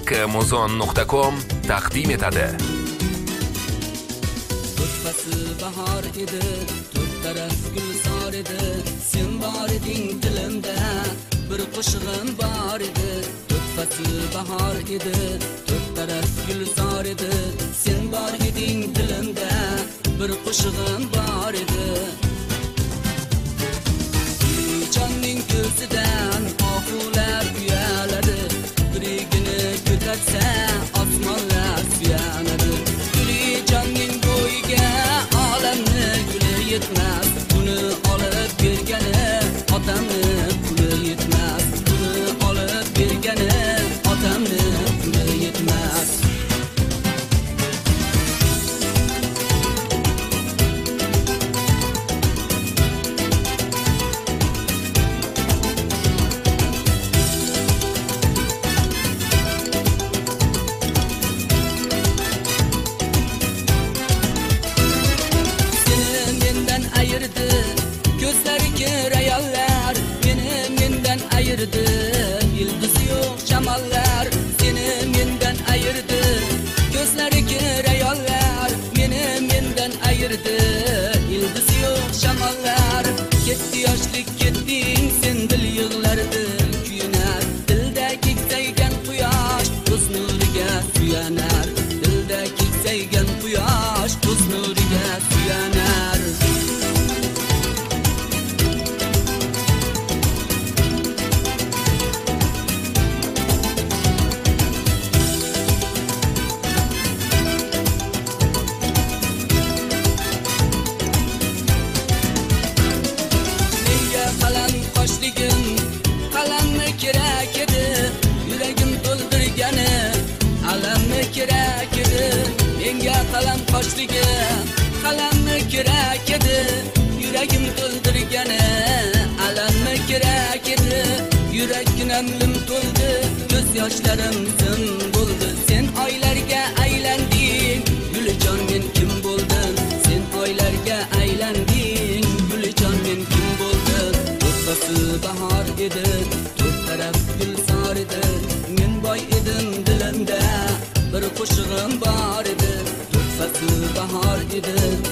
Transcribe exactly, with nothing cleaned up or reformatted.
Muzon nuqta com taqdim etadi. Fasl bahor edi, to'rt taraf gulzor edi, sen bor eding dilimda, bir qo'shig'im bor edi. To'rt fasl bahor edi, to'rt taraf gulzor edi, sen bor eding dilimda, bir qo'shig'im bor edi. Jonning ko'zidan oxular uyaladi, birigini ko'tarsa osmonlar suyanadi. Jonning bo'yiga olamni guli yetmas, buni olib bergani otamni puli yetmas, buni olib bergani otamni puli yetmas. Gözleri kirayallar, beni menden ayırdı. Yıldızı yok şamallar, seni menden ayırdı. Gözleri kirayallar, beni menden ayırdı. Yıldızı yok şamallar, gitti yaşlık gittin, sen dil yığlardı. Küyüner, dilde kekseygen kuyaş, göz nuriga suyanar. Dilde kekseygen kuyaş, göz nuriga suyanar. Qalamni kerak edi, yuragim to'ldirgani alamni kerak edi. Menga qalam qoshligi, qalamni kerak edi, yuragim to'ldirgani alamni kerak edi. Yuraginam lim to'ldi, ko'z yoshlarim sim bo'ldi. Sen oylarga aylanding, Guljon men kim bo'ldim? Sen oylarga aylanding, Guljon men kim bo'ldim? Fasl bahor edi, to'rt taraf gulzor edi, men boy edim dilimda, bir qo'shig'im bor edi. To'rt fasl bahor edi,